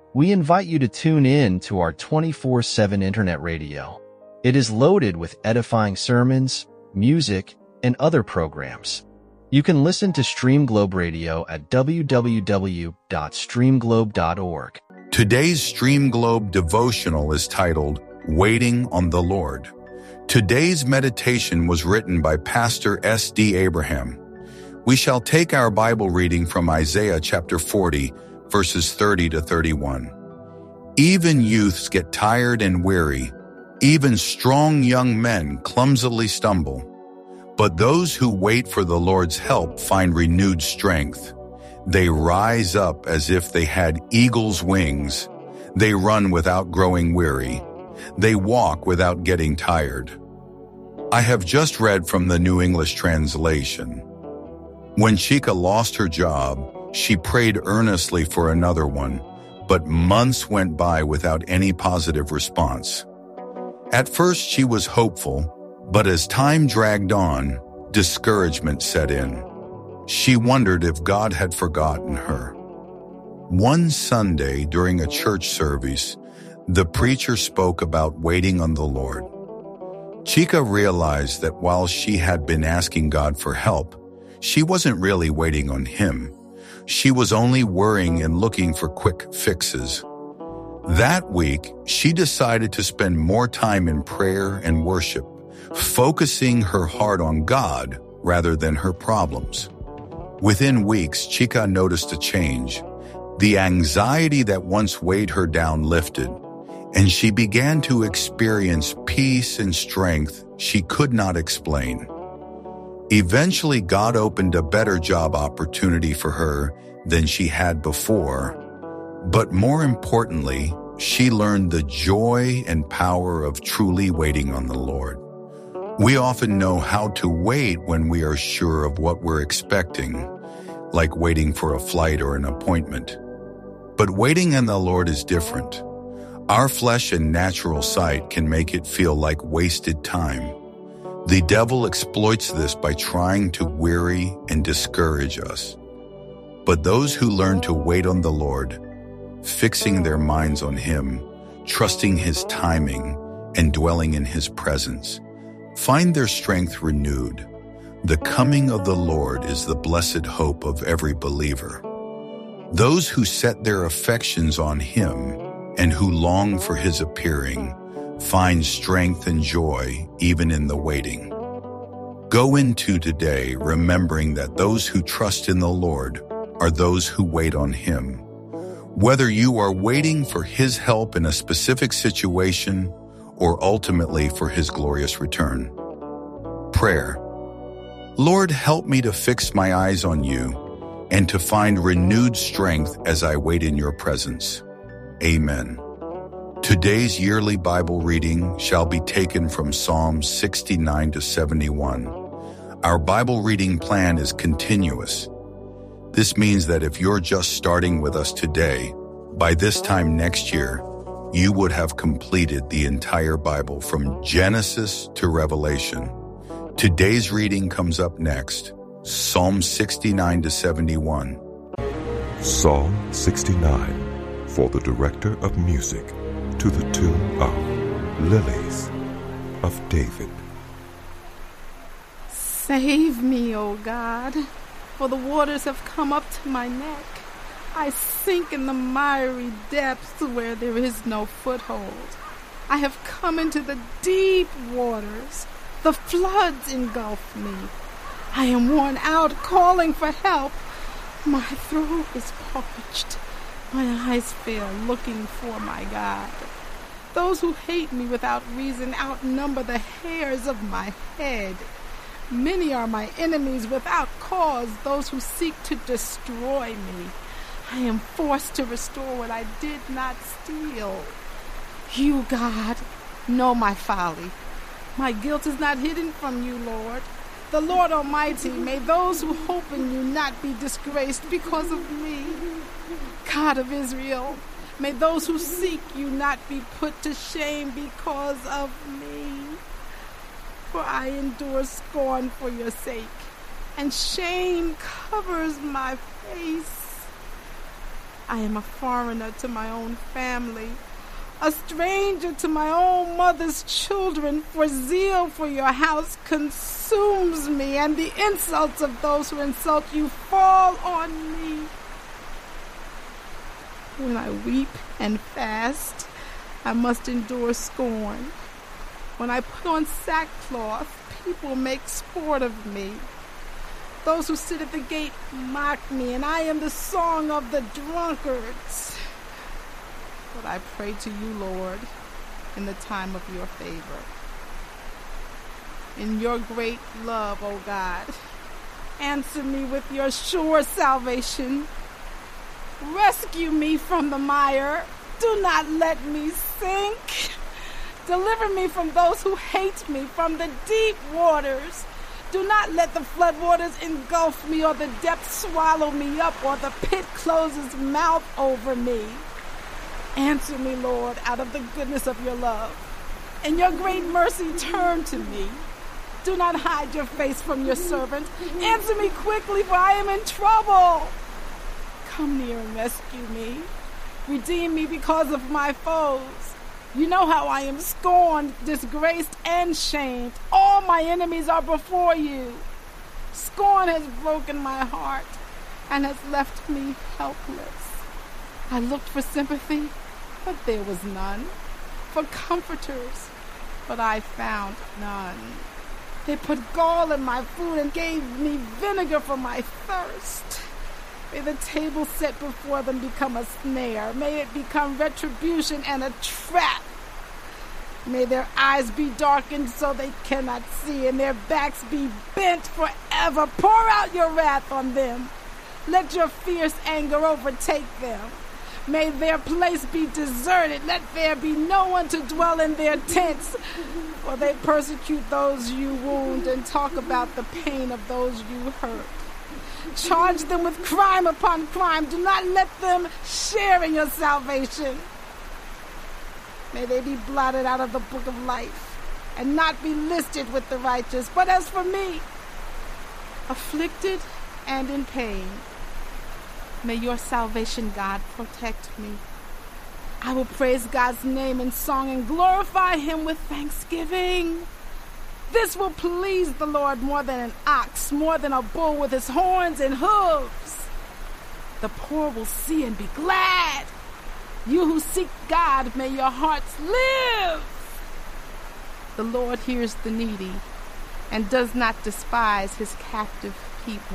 We invite you to tune in to our 24/7 internet radio. It is loaded with edifying sermons, music, and other programs. You can listen to Stream Globe Radio at www.streamglobe.org. Today's Stream Globe devotional is titled, Waiting on the Lord. Today's meditation was written by Pastor S.D. Abraham. We shall take our Bible reading from Isaiah chapter 40, verses 30 to 31. Even youths get tired and weary. Even strong young men clumsily stumble. But those who wait for the Lord's help find renewed strength. They rise up as if they had eagle's wings. They run without growing weary. They walk without getting tired. I have just read from the New English Translation. When Chika lost her job, she prayed earnestly for another one, but months went by without any positive response. At first she was hopeful, but as time dragged on, discouragement set in. She wondered if God had forgotten her. One Sunday during a church service, the preacher spoke about waiting on the Lord. Chika realized that while she had been asking God for help, she wasn't really waiting on Him. She was only worrying and looking for quick fixes. That week, she decided to spend more time in prayer and worship, focusing her heart on God rather than her problems. Within weeks, Chika noticed a change. The anxiety that once weighed her down lifted, and she began to experience peace and strength she could not explain. Eventually, God opened a better job opportunity for her than she had before. But more importantly, she learned the joy and power of truly waiting on the Lord. We often know how to wait when we are sure of what we're expecting, like waiting for a flight or an appointment. But waiting on the Lord is different. Our flesh and natural sight can make it feel like wasted time. The devil exploits this by trying to weary and discourage us. But those who learn to wait on the Lord, fixing their minds on Him, trusting His timing, and dwelling in His presence, find their strength renewed. The coming of the Lord is the blessed hope of every believer. Those who set their affections on Him and who long for His appearing find strength and joy even in the waiting. Go into today remembering that those who trust in the Lord are those who wait on Him. Whether you are waiting for His help in a specific situation or ultimately for His glorious return. Prayer. Lord, help me to fix my eyes on You and to find renewed strength as I wait in Your presence. Amen. Today's yearly Bible reading shall be taken from Psalms 69 to 71. Our Bible reading plan is continuous. This means that if you're just starting with us today, by this time next year, you would have completed the entire Bible from Genesis to Revelation. Today's reading comes up next, Psalm 69 to 71. Psalm 69, for the director of music, to the tune of Lilies of David. Save me, O God, for the waters have come up to my neck. I sink in the miry depths where there is no foothold. I have come into the deep waters. The floods engulf me. I am worn out calling for help. My throat is parched. My eyes fail looking for my God. Those who hate me without reason outnumber the hairs of my head. Many are my enemies without cause, those who seek to destroy me. I am forced to restore what I did not steal. You, God, know my folly. My guilt is not hidden from You, Lord. The Lord Almighty, may those who hope in You not be disgraced because of me. God of Israel, may those who seek You not be put to shame because of me. For I endure scorn for Your sake, and shame covers my face. I am a foreigner to my own family, a stranger to my own mother's children, for zeal for your house consumes me, and the insults of those who insult you fall on me. When I weep and fast, I must endure scorn. When I put on sackcloth, people make sport of me. Those who sit at the gate mock me, and I am the song of the drunkards. But I pray to you, Lord, in the time of your favor. In your great love, O God, answer me with your sure salvation. Rescue me from the mire. Do not let me sink. Deliver me from those who hate me, from the deep waters. Do not let the floodwaters engulf me, or the depths swallow me up, or the pit close its mouth over me. Answer me, Lord, out of the goodness of your love. In your great mercy, turn to me. Do not hide your face from your servant. Answer me quickly, for I am in trouble. Come near and rescue me. Redeem me because of my foes. You know how I am scorned, disgraced, and shamed. All my enemies are before you. Scorn has broken my heart and has left me helpless. I looked for sympathy, but there was none. For comforters, but I found none. They put gall in my food and gave me vinegar for my thirst. May the table set before them become a snare. May it become retribution and a trap. May their eyes be darkened so they cannot see, and their backs be bent forever. Pour out your wrath on them. Let your fierce anger overtake them. May their place be deserted. Let there be no one to dwell in their tents. For they persecute those you wound and talk about the pain of those you hurt. Charge them with crime upon crime. Do not let them share in your salvation. May they be blotted out of the book of life and not be listed with the righteous. But as for me, afflicted and in pain, may your salvation, God, protect me. I will praise God's name in song and glorify him with thanksgiving. This will please the Lord more than an ox, more than a bull with his horns and hooves. The poor will see and be glad. You who seek God, may your hearts live. The Lord hears the needy and does not despise his captive people.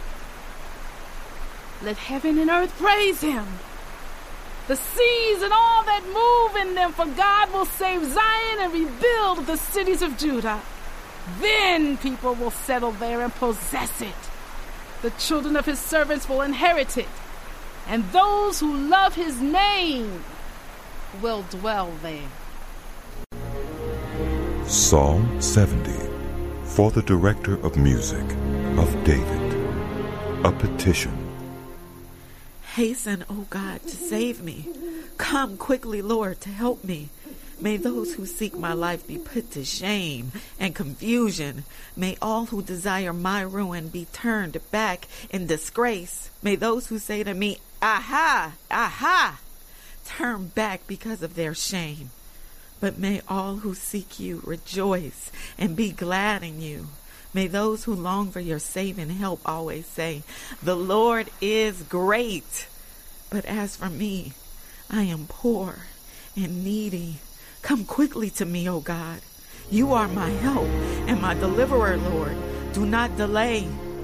Let heaven and earth praise him, the seas and all that move in them, for God will save Zion and rebuild the cities of Judah. Then people will settle there and possess it. The children of his servants will inherit it, and those who love his name will dwell there. Psalm 70, for the Director of Music of David, a petition. Hasten, O God, to save me. Come quickly, Lord, to help me. May those who seek my life be put to shame and confusion. May all who desire my ruin be turned back in disgrace. May those who say to me, aha, aha, turn back because of their shame. But may all who seek you rejoice and be glad in you. May those who long for your saving help always say, the Lord is great. But as for me, I am poor and needy. Come quickly to me, O God. You are my help and my deliverer, Lord. Do not delay.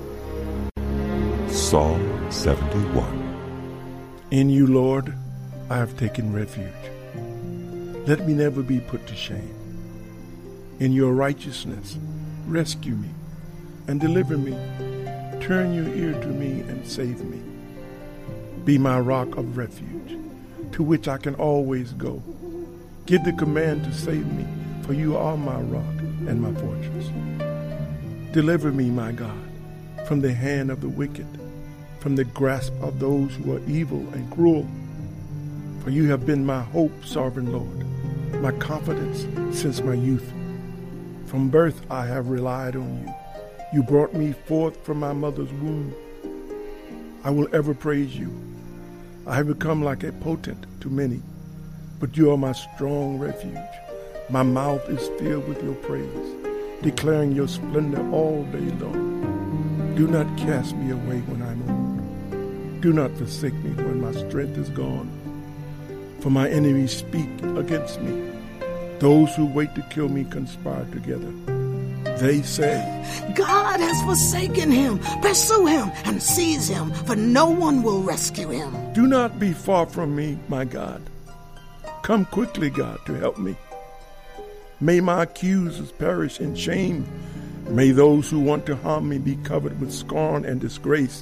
Psalm 71. In you, Lord, I have taken refuge. Let me never be put to shame. In your righteousness, rescue me and deliver me. Turn your ear to me and save me. Be my rock of refuge, to which I can always go. Give the command to save me, for you are my rock and my fortress. Deliver me, my God, from the hand of the wicked, from the grasp of those who are evil and cruel. For you have been my hope, sovereign Lord, my confidence since my youth. From birth I have relied on you. You brought me forth from my mother's womb. I will ever praise you. I have become like a potent to many, but you are my strong refuge. My mouth is filled with your praise, declaring your splendor all day long. Do not cast me away when I'm old. Do not forsake me when my strength is gone. For my enemies speak against me. Those who wait to kill me conspire together. They say, God has forsaken him. Pursue him and seize him, for no one will rescue him. do not be far from me, my God. Come quickly, God, to help me. May my accusers perish in shame. May those who want to harm me be covered with scorn and disgrace.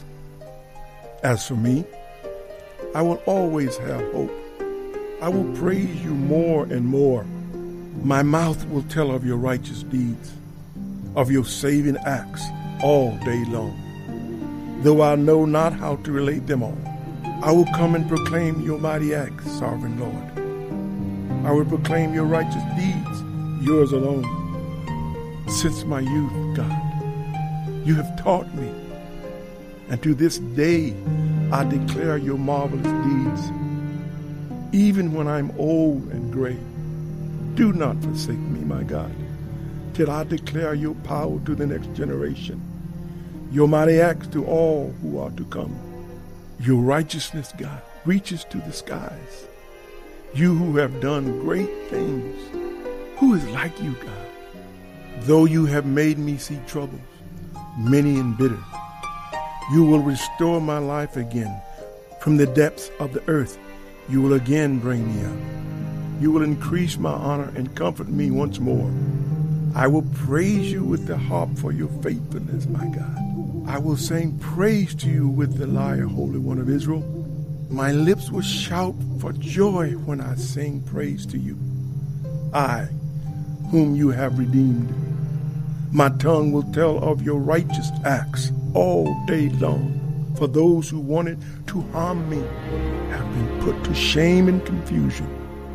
As for me, I will always have hope. I will praise you more and more. My mouth will tell of your righteous deeds, of your saving acts all day long. Though I know not how to relate them all, I will come and proclaim your mighty acts, sovereign Lord. I will proclaim your righteous deeds, yours alone. Since my youth, God, you have taught me, and to this day I declare your marvelous deeds. Even when I'm old and gray, do not forsake me, my God, till I declare your power to the next generation, your mighty acts to all who are to come. Your righteousness, God, reaches to the skies. You who have done great things, who is like you, God? Though you have made me see troubles, many and bitter, you will restore my life again. From the depths of the earth, you will again bring me up. You will increase my honor and comfort me once more. I will praise you with the harp for your faithfulness, my God. I will sing praise to you with the lyre, Holy One of Israel. My lips will shout for joy when I sing praise to you, I, whom you have redeemed. My tongue will tell of your righteous acts all day long. For those who wanted to harm me have been put to shame and confusion.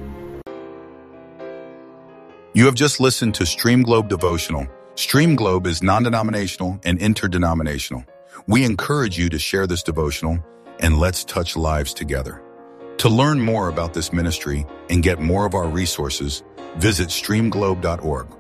You have just listened to Stream Globe Devotional. Stream Globe is non-denominational and interdenominational. We encourage you to share this devotional and let's touch lives together. To learn more about this ministry and get more of our resources, visit streamglobe.org.